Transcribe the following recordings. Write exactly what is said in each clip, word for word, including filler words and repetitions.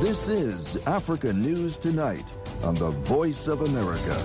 This is Africa News Tonight on the Voice of America.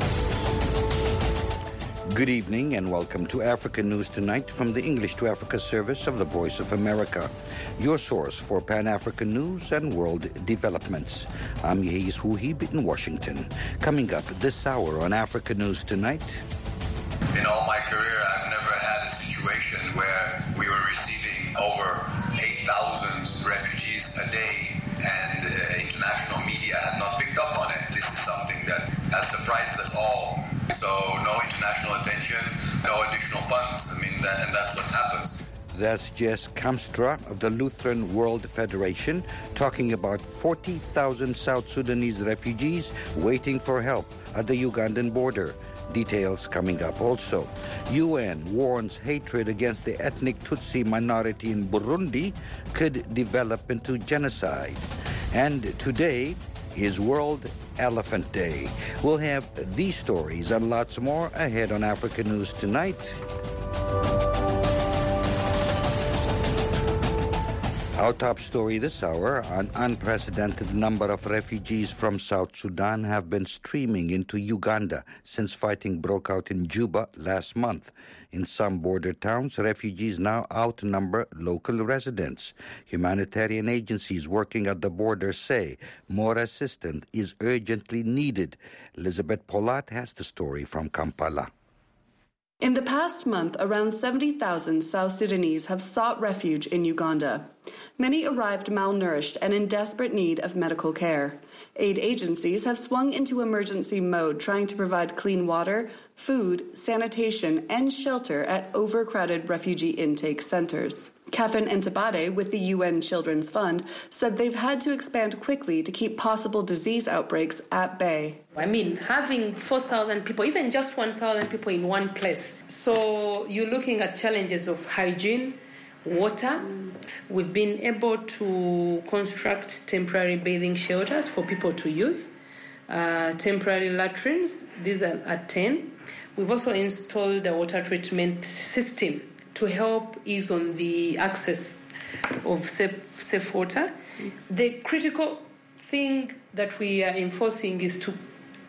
Good evening and welcome to Africa News Tonight from the English to Africa service of the Voice of America, your source for Pan-African news and world developments. I'm Yehis Wuhib in Washington. Coming up this hour on Africa News Tonight. In all my career, I've never had a situation where we were receiving over eight thousand refugees a day and uh, international media had not picked up on it. This is something that has surprised us all. So no international attention, no additional funds. I mean, that, and that's what happens. That's Jess Kamstra of the Lutheran World Federation talking about forty thousand South Sudanese refugees waiting for help at the Ugandan border. Details coming up also. U N warns hatred against the ethnic Tutsi minority in Burundi could develop into genocide. And today is World Elephant Day. We'll have these stories and lots more ahead on Africa News Tonight. Our top story this hour, an unprecedented number of refugees from South Sudan have been streaming into Uganda since fighting broke out in Juba last month. In some border towns, refugees now outnumber local residents. Humanitarian agencies working at the border say more assistance is urgently needed. Elizabeth Polat has the story from Kampala. In the past month, around seventy thousand South Sudanese have sought refuge in Uganda. Many arrived malnourished and in desperate need of medical care. Aid agencies have swung into emergency mode, trying to provide clean water, food, sanitation, and shelter at overcrowded refugee intake centers. Catherine Entabade with the U N Children's Fund said they've had to expand quickly to keep possible disease outbreaks at bay. I mean, having four thousand people, even just one thousand people in one place. So you're looking at challenges of hygiene, water. We've been able to construct temporary bathing shelters for people to use, uh, temporary latrines. These are at ten. We've also installed a water treatment system to help ease on the access of safe, safe water. The critical thing that we are enforcing is to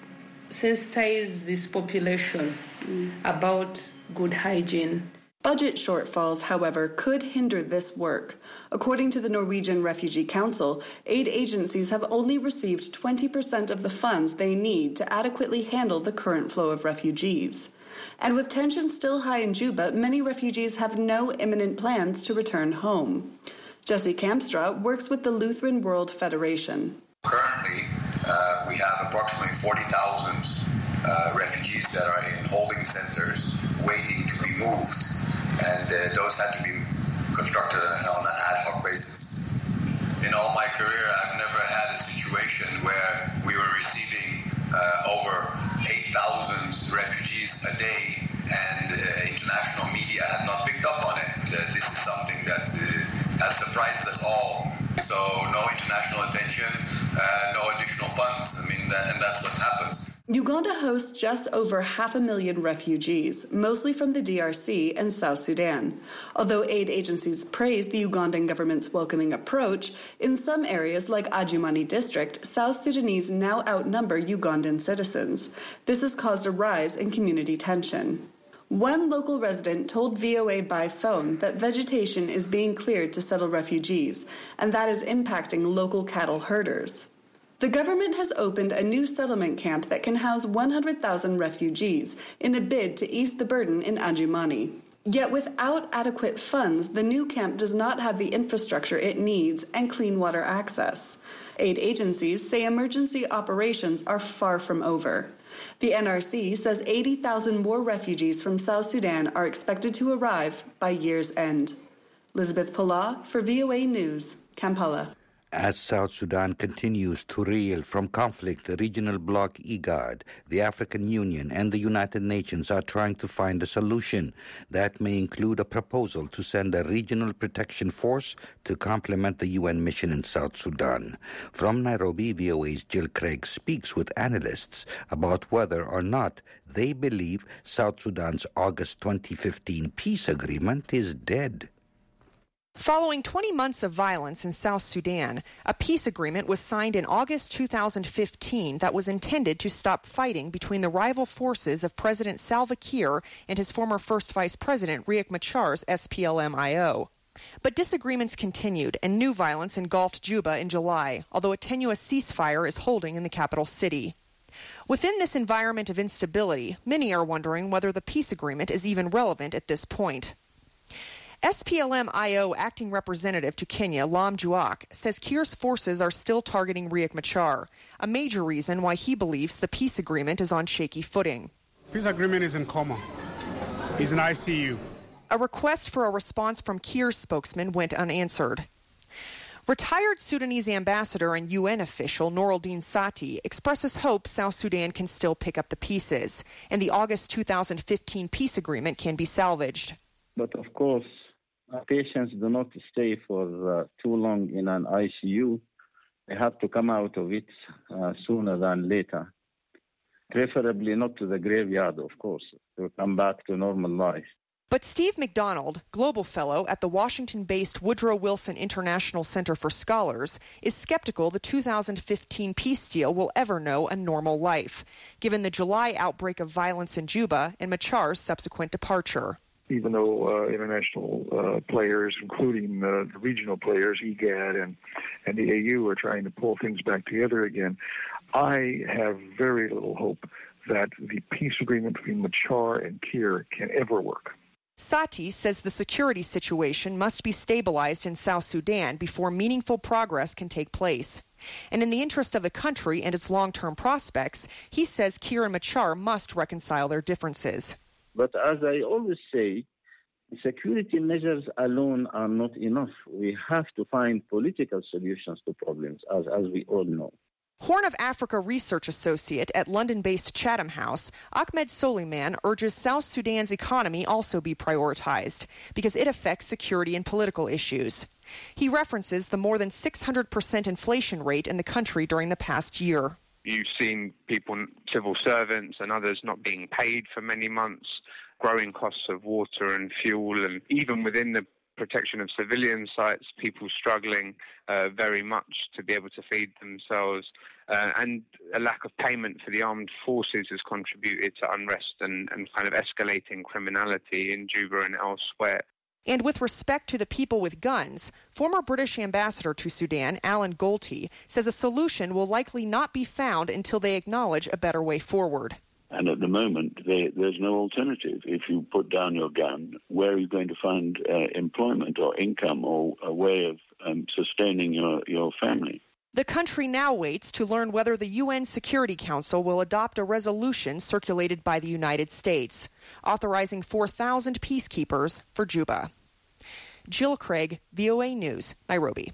sensitize this population mm. about good hygiene. Budget shortfalls, however, could hinder this work. According to the Norwegian Refugee Council, aid agencies have only received twenty percent of the funds they need to adequately handle the current flow of refugees. And with tensions still high in Juba, many refugees have no imminent plans to return home. Jesse Kamstra works with the Lutheran World Federation. Currently, uh, we have approximately forty thousand uh, refugees that are in holding centers waiting to be moved. And uh, those had to be constructed on an ad hoc basis. In all my career, I've never had a situation where we were receiving uh, over eight thousand refugees a day and uh, international media had not picked up on it. Uh, this is something that uh, has surprised us all. So no international attention, uh, no additional funds. I mean, that, and that's what happens. Uganda hosts just over half a million refugees, mostly from the D R C and South Sudan. Although aid agencies praise the Ugandan government's welcoming approach, in some areas like Adjumani district, South Sudanese now outnumber Ugandan citizens. This has caused a rise in community tension. One local resident told V O A by phone that vegetation is being cleared to settle refugees, and that is impacting local cattle herders. The government has opened a new settlement camp that can house one hundred thousand refugees in a bid to ease the burden in Adjumani. Yet without adequate funds, the new camp does not have the infrastructure it needs and clean water access. Aid agencies say emergency operations are far from over. The N R C says eighty thousand more refugees from South Sudan are expected to arrive by year's end. Elizabeth Pola for V O A News, Kampala. As South Sudan continues to reel from conflict, the regional bloc IGAD, the African Union, and the United Nations are trying to find a solution that may include a proposal to send a regional protection force to complement the U N mission in South Sudan. From Nairobi, V O A's Jill Craig speaks with analysts about whether or not they believe South Sudan's August twenty fifteen peace agreement is dead. Following twenty months of violence in South Sudan, a peace agreement was signed in August two thousand fifteen that was intended to stop fighting between the rival forces of President Salva Kiir and his former first vice president Riek Machar's S P L M I O. But disagreements continued and new violence engulfed Juba in July, although a tenuous ceasefire is holding in the capital city. Within this environment of instability, many are wondering whether the peace agreement is even relevant at this point. S P L M I O acting representative to Kenya, Lam Juak, says Kiir's forces are still targeting Riek Machar, a major reason why he believes the peace agreement is on shaky footing. Peace agreement is in coma. He's in I C U. A request for a response from Kiir's spokesman went unanswered. Retired Sudanese ambassador and U N official Noor-el-Din Sati expresses hope South Sudan can still pick up the pieces, and the August two thousand fifteen peace agreement can be salvaged. But of course, patients do not stay for uh, too long in an I C U. They have to come out of it uh, sooner than later. Preferably not to the graveyard, of course, to come back to normal life. But Steve McDonald, global fellow at the Washington-based Woodrow Wilson International Center for Scholars, is skeptical the two thousand fifteen peace deal will ever know a normal life, given the July outbreak of violence in Juba and Machar's subsequent departure. Even though uh, international uh, players, including uh, the regional players, I G A D and, and the A U, are trying to pull things back together again, I have very little hope that the peace agreement between Machar and Kiir can ever work. Sati says the security situation must be stabilized in South Sudan before meaningful progress can take place. And in the interest of the country and its long-term prospects, he says Kiir and Machar must reconcile their differences. But as I always say, security measures alone are not enough. We have to find political solutions to problems, as, as we all know. Horn of Africa research associate at London-based Chatham House, Ahmed Soliman urges South Sudan's economy also be prioritized because it affects security and political issues. He references the more than six hundred percent inflation rate in the country during the past year. You've seen people, civil servants and others, not being paid for many months, growing costs of water and fuel, and even within the protection of civilian sites, people struggling uh, very much to be able to feed themselves. Uh, and a lack of payment for the armed forces has contributed to unrest and, and kind of escalating criminality in Juba and elsewhere. And with respect to the people with guns, former British ambassador to Sudan, Alan Golty, says a solution will likely not be found until they acknowledge a better way forward. And at the moment, there, there's no alternative. If you put down your gun, where are you going to find uh, employment or income or a way of um, sustaining your, your family? The country now waits to learn whether the U N Security Council will adopt a resolution circulated by the United States, authorizing four thousand peacekeepers for Juba. Jill Craig, V O A News, Nairobi.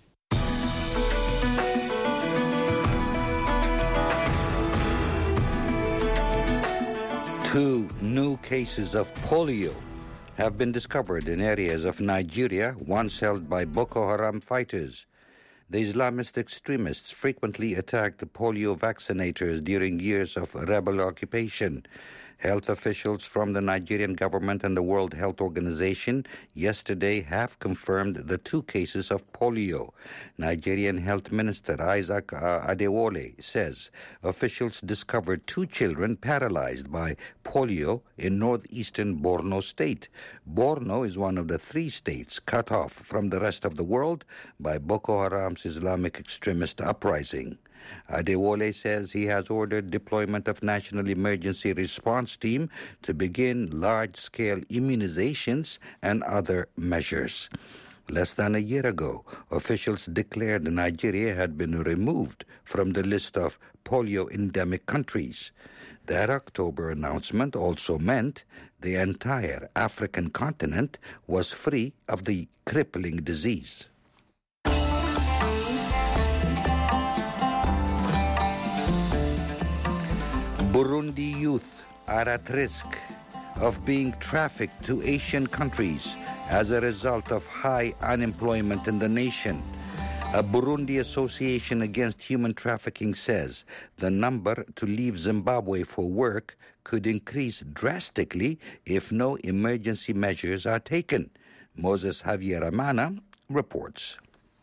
Two new cases of polio have been discovered in areas of Nigeria once held by Boko Haram fighters. The Islamist extremists frequently attacked the polio vaccinators during years of rebel occupation. Health officials from the Nigerian government and the World Health Organization yesterday have confirmed the two cases of polio. Nigerian Health Minister Isaac uh, Adewole says officials discovered two children paralyzed by polio in northeastern Borno state. Borno is one of the three states cut off from the rest of the world by Boko Haram's Islamic extremist uprising. Adewole says he has ordered deployment of National Emergency Response Team to begin large-scale immunizations and other measures. Less than a year ago, officials declared Nigeria had been removed from the list of polio-endemic countries. That October announcement also meant the entire African continent was free of the crippling disease. Burundi youth are at risk of being trafficked to Asian countries as a result of high unemployment in the nation. A Burundi Association Against Human Trafficking says the number to leave Zimbabwe for work could increase drastically if no emergency measures are taken. Moses Javier Amana reports.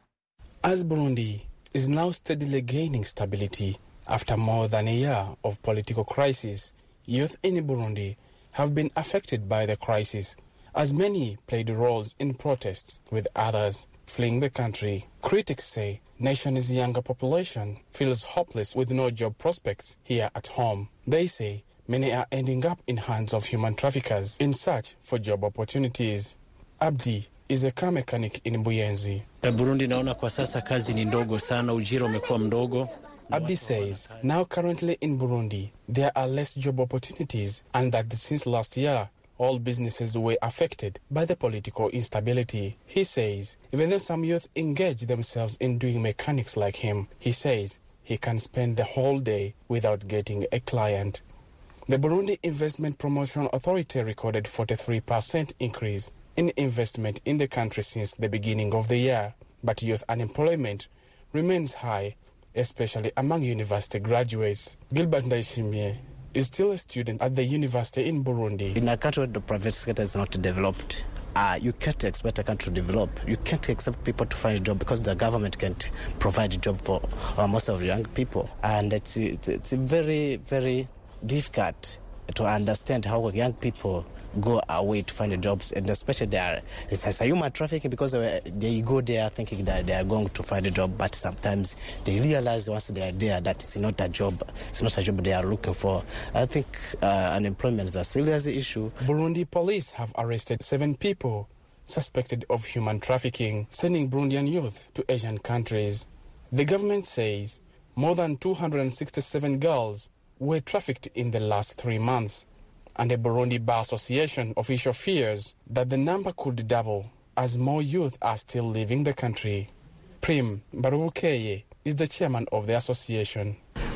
As Burundi is now steadily gaining stability after more than a year of political crisis, youth in Burundi have been affected by the crisis, as many played roles in protests, with others fleeing the country. Critics say nation's younger population feels hopeless with no job prospects here at home. They say many are ending up in hands of human traffickers in search for job opportunities. Abdi is a car mechanic in Buyenzi. Burundi naona kwa sasa kazi ni ndogo sana, ujira umekuwa mdogo. Abdi says, now currently in Burundi, there are less job opportunities, and that since last year, all businesses were affected by the political instability. He says, even though some youth engage themselves in doing mechanics like him, he says he can spend the whole day without getting a client. The Burundi Investment Promotion Authority recorded forty-three percent increase in investment in the country since the beginning of the year, but youth unemployment remains high, especially among university graduates. Gilbert Ndaishimie is still a student at the university in Burundi. In a country where the private sector is not developed, uh, you can't expect a country to develop. You can't expect people to find a job because the government can't provide a job for uh, most of the young people. And it's, it's, it's very, very difficult to understand how young people go away to find jobs, and especially there it's human trafficking, because they go there thinking that they are going to find a job, but sometimes they realize once they are there that it's not a job, it's not a job they are looking for. I think uh, unemployment is a serious issue. Burundi police have arrested seven people suspected of human trafficking, sending Burundian youth to Asian countries. The government says more than two hundred sixty-seven girls were trafficked in the last three months. And the Burundi Bar Association official fears that the number could double as more youth are still leaving the country. Prim Barubukeye is the chairman of the association.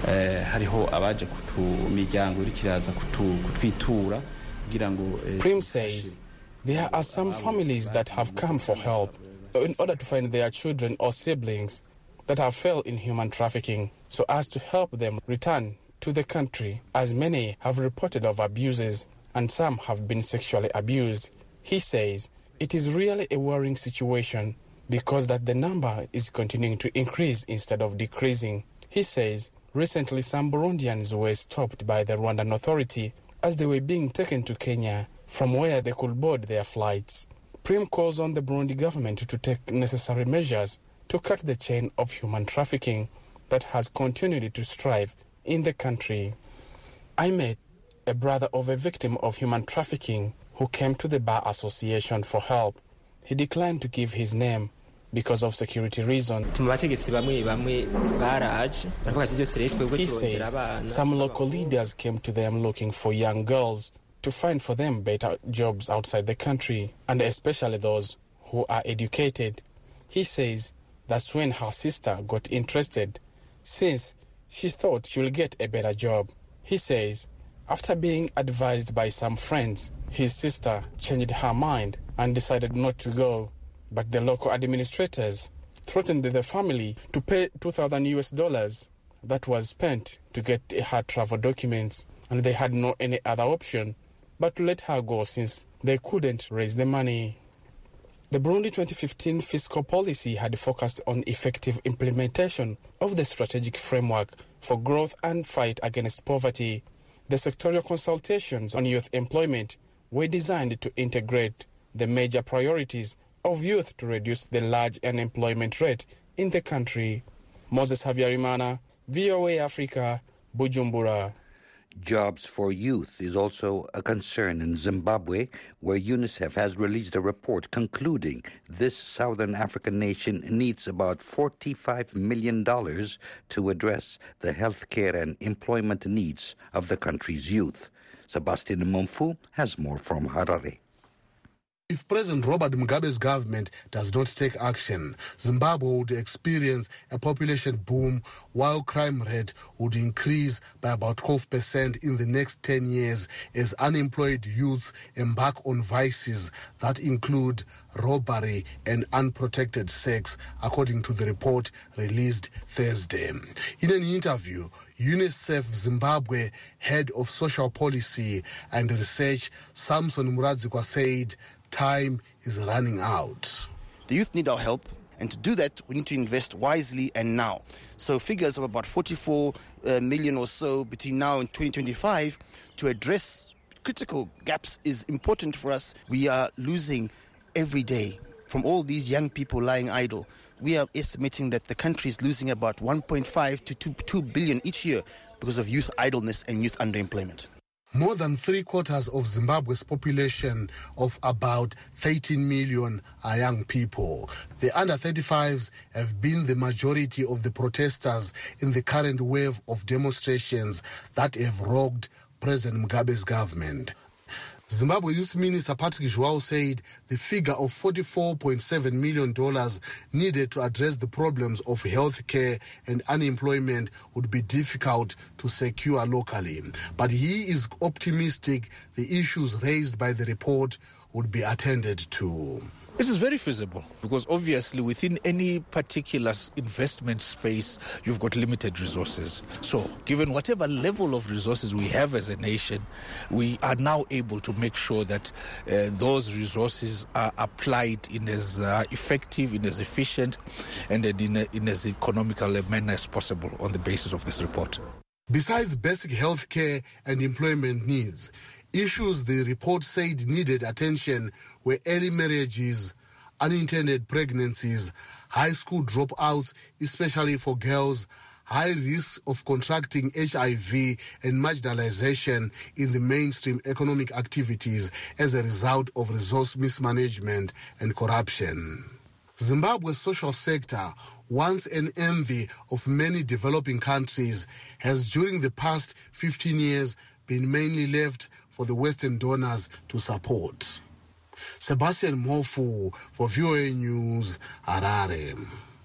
Prim says there are some families that have come for help in order to find their children or siblings that have fell in human trafficking, so as to help them return to the country, as many have reported of abuses and some have been sexually abused. He says it is really a worrying situation because that the number is continuing to increase instead of decreasing. He says recently some Burundians were stopped by the Rwandan authority as they were being taken to Kenya, from where they could board their flights. Prim calls on the Burundi government to take necessary measures to cut the chain of human trafficking that has continued to strive in the country. I met a brother of a victim of human trafficking who came to the Bar Association for help. He declined to give his name because of security reasons. He says some local leaders came to them looking for young girls to find for them better jobs outside the country, and especially those who are educated. He says that's when her sister got interested, since she thought she will get a better job. He says after being advised by some friends, his sister changed her mind and decided not to go. But the local administrators threatened the family to pay two thousand U S dollars that was spent to get her travel documents, and they had no any other option but to let her go since they couldn't raise the money. The Burundi twenty fifteen fiscal policy had focused on effective implementation of the strategic framework for growth and fight against poverty. The sectorial consultations on youth employment were designed to integrate the major priorities of youth to reduce the large unemployment rate in the country. Moses Havyarimana, V O A Africa, Bujumbura. Jobs for youth is also a concern in Zimbabwe, where UNICEF has released a report concluding this Southern African nation needs about forty-five million dollars to address the healthcare and employment needs of the country's youth. Sebastian Mumfu has more from Harare. If President Robert Mugabe's government does not take action, Zimbabwe would experience a population boom while crime rate would increase by about twelve percent in the next ten years as unemployed youths embark on vices that include robbery and unprotected sex, according to the report released Thursday. In an interview, UNICEF Zimbabwe head of social policy and research, Samson Muradzikwa, said time is running out. The youth need our help. And to do that, we need to invest wisely and now. So figures of about forty-four uh, million or so between now and twenty twenty-five to address critical gaps is important for us. We are losing every day from all these young people lying idle. We are estimating that the country is losing about one point five to two billion each year because of youth idleness and youth underemployment. More than three quarters of Zimbabwe's population of about thirteen million are young people. The under thirty-fives have been the majority of the protesters in the current wave of demonstrations that have rocked President Mugabe's government. Zimbabwe Youth Minister Patrick João said the figure of forty-four point seven million dollars needed to address the problems of health care and unemployment would be difficult to secure locally. But he is optimistic the issues raised by the report would be attended to. It is very feasible because obviously within any particular investment space, you've got limited resources. So given whatever level of resources we have as a nation, we are now able to make sure that uh, those resources are applied in as uh, effective, in as efficient, and in, a, in as economical a manner as possible on the basis of this report. Besides basic health care and employment needs, issues the report said needed attention were early marriages, unintended pregnancies, high school dropouts, especially for girls, high risk of contracting H I V, and marginalization in the mainstream economic activities as a result of resource mismanagement and corruption. Zimbabwe's social sector, once an envy of many developing countries, has during the past fifteen years been mainly left for the Western donors to support. Sebastian Mofu for V O A News, Harare.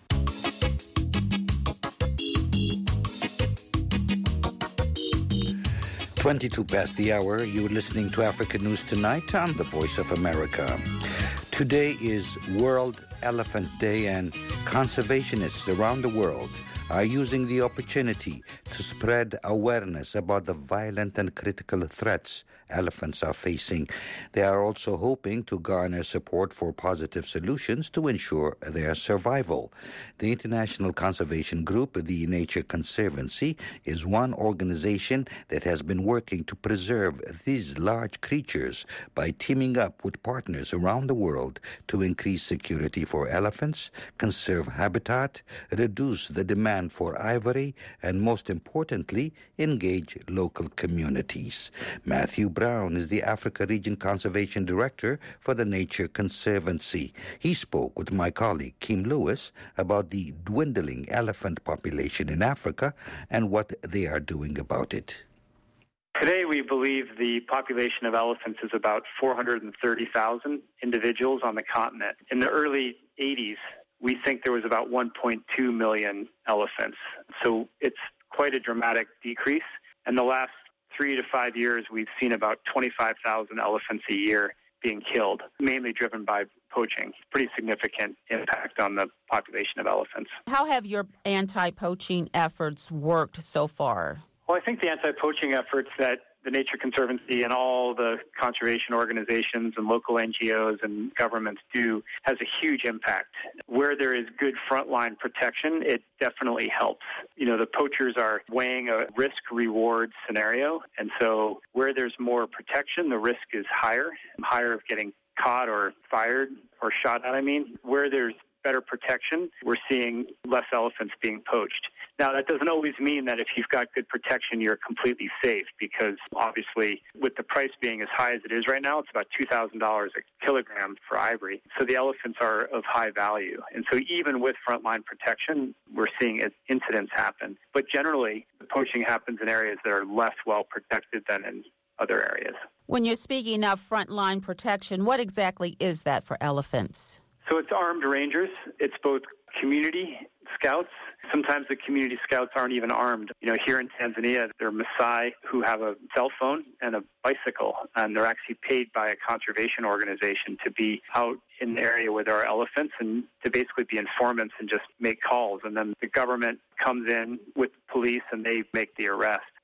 twenty-two past the hour, you're listening to Africa News Tonight on the Voice of America. Today is World Elephant Day, and conservationists around the world are using the opportunity to spread awareness about the violent and critical threats elephants are facing. They are also hoping to garner support for positive solutions to ensure their survival. The International Conservation Group, the Nature Conservancy, is one organization that has been working to preserve these large creatures by teaming up with partners around the world to increase security for elephants, conserve habitat, reduce the demand for ivory, and most importantly, engage local communities. Matthew Brown is the Africa Region Conservation Director for the Nature Conservancy. He spoke with my colleague Kim Lewis about the dwindling elephant population in Africa and what they are doing about it. Today, we believe the population of elephants is about four hundred thirty thousand individuals on the continent. In the early eighties, we think there was about one point two million elephants. So it's quite a dramatic decrease. And the last three to five years, we've seen about twenty-five thousand elephants a year being killed, mainly driven by poaching. Pretty significant impact on the population of elephants. How have your anti-poaching efforts worked so far? Well, I think the anti-poaching efforts that the Nature Conservancy and all the conservation organizations and local N G Os and governments do has a huge impact. Where there is good frontline protection, it definitely helps. You know, the poachers are weighing a risk-reward scenario, and so where there's more protection, the risk is higher, higher of getting caught or fired or shot at, I mean. Where there's better protection, we're seeing less elephants being poached. Now, that doesn't always mean that if you've got good protection, you're completely safe, because obviously with the price being as high as it is right now, it's about two thousand dollars a kilogram for ivory. So the elephants are of high value. And so even with frontline protection, we're seeing incidents happen. But generally, the poaching happens in areas that are less well protected than in other areas. When you're speaking of frontline protection, what exactly is that for elephants? So it's armed rangers. It's both community scouts. Sometimes the community scouts aren't even armed. You know, here in Tanzania, there are Maasai who have a cell phone and a bicycle, and they're actually paid by a conservation organization to be out in the area where there are elephants and to basically be informants and just make calls. And then the government comes in with police and they make the arrest.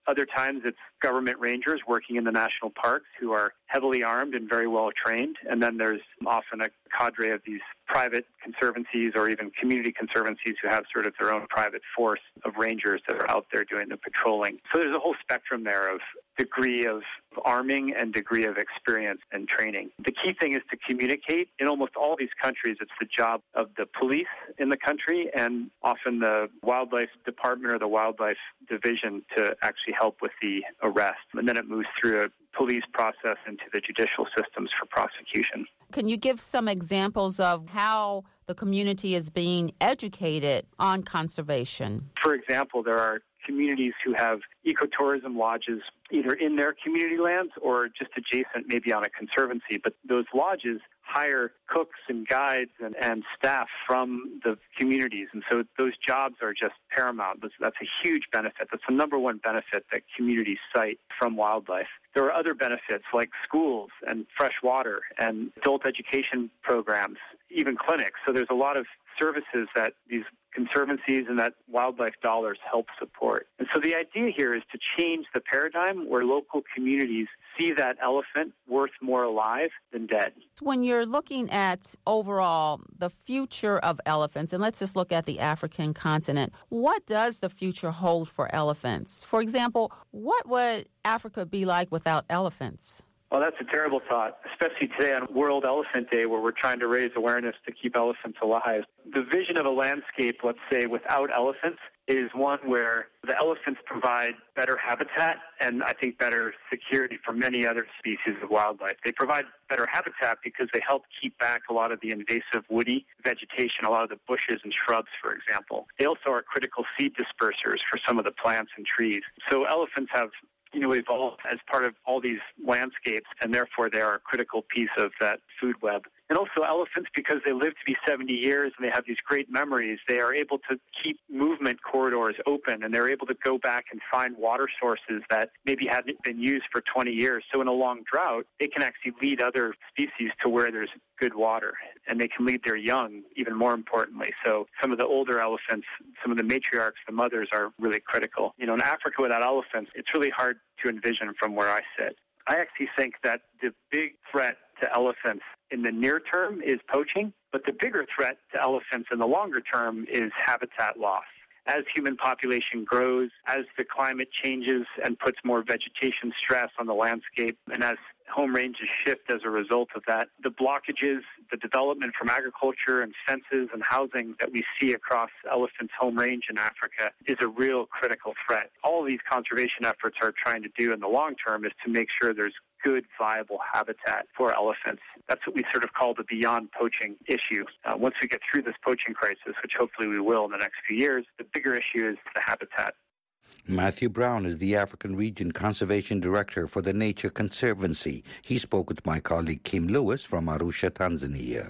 Other times it's government rangers working in the national parks who are heavily armed and very well trained. And then there's often a cadre of these private conservancies or even community conservancies who have sort of their own private force of rangers that are out there doing the patrolling. So there's a whole spectrum there of degree of arming and degree of experience and training. The key thing is to communicate. In almost all these countries, it's the job of the police in the country and often the wildlife department or the wildlife division to actually help with the arrest. And then it moves through a police process into the judicial systems for prosecution. Can you give some examples of how the community is being educated on conservation? For example, there are communities who have ecotourism lodges either in their community lands or just adjacent, maybe on a conservancy. But those lodges hire cooks and guides and, and staff from the communities. And so those jobs are just paramount. That's, that's a huge benefit. That's the number one benefit that communities cite from wildlife. There are other benefits like schools and fresh water and adult education programs, even clinics. So there's a lot of services that these conservancies and that wildlife dollars help support. And so the idea here is to change the paradigm where local communities see that elephant worth more alive than dead. When you're looking at overall the future of elephants, and let's just look at the African continent, what does the future hold for elephants? For example, what would Africa be like without elephants? Well, that's a terrible thought, especially today on World Elephant Day, where we're trying to raise awareness to keep elephants alive. The vision of a landscape, let's say, without elephants is one where the elephants provide better habitat and I think better security for many other species of wildlife. They provide better habitat because they help keep back a lot of the invasive woody vegetation, a lot of the bushes and shrubs, for example. They also are critical seed dispersers for some of the plants and trees. So elephants have you know, evolved as part of all these landscapes, and therefore they are a critical piece of that food web. And also elephants, because they live to be seventy years and they have these great memories, they are able to keep movement corridors open, and they're able to go back and find water sources that maybe hadn't been used for twenty years. So in a long drought, they can actually lead other species to where there's good water, and they can lead their young, even more importantly. So some of the older elephants, some of the matriarchs, the mothers, are really critical. You know, in Africa without elephants, it's really hard to envision from where I sit. I actually think that the big threat to elephants in the near term is poaching, but the bigger threat to elephants in the longer term is habitat loss. As human population grows, as the climate changes and puts more vegetation stress on the landscape, and as home ranges shift as a result of that, the blockages, the development from agriculture and fences and housing that we see across elephants' home range in Africa is a real critical threat. All of these conservation efforts are trying to do in the long term is to make sure there's good, viable habitat for elephants. That's what we sort of call the beyond poaching issue. Uh, once we get through this poaching crisis, which hopefully we will in the next few years, the bigger issue is the habitat. Matthew Brown is the African Region Conservation Director for the Nature Conservancy. He spoke with my colleague Kim Lewis from Arusha, Tanzania.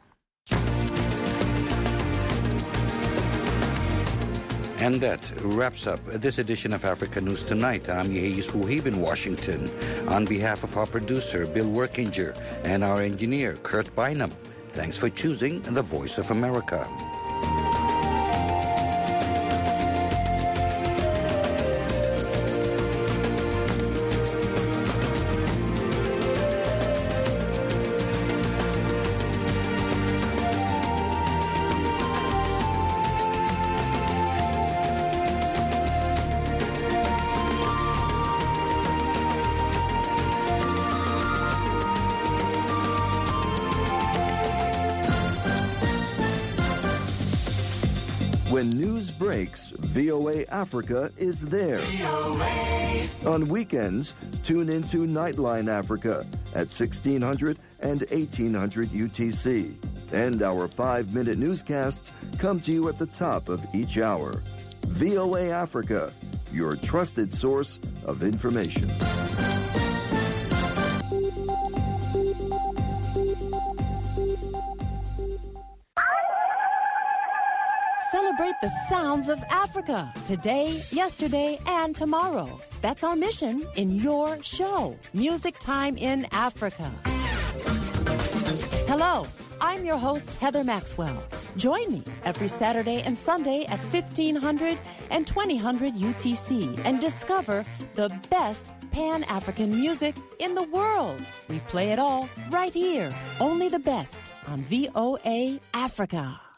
And that wraps up this edition of Africa News Tonight. I'm Yehis Wuhib in Washington. On behalf of our producer, Bill Workinger, and our engineer, Kurt Bynum, thanks for choosing the Voice of America. When news breaks, V O A Africa is there. On weekends, tune into Nightline Africa at sixteen hundred and eighteen hundred U T C. And our five-minute newscasts come to you at the top of each hour. V O A Africa, your trusted source of information. Celebrate the sounds of Africa today, yesterday, and tomorrow. That's our mission in your show, Music Time in Africa. Hello, I'm your host, Heather Maxwell. Join me every Saturday and Sunday at fifteen hundred and twenty hundred U T C and discover the best Pan-African music in the world. We play it all right here. Only the best on V O A Africa.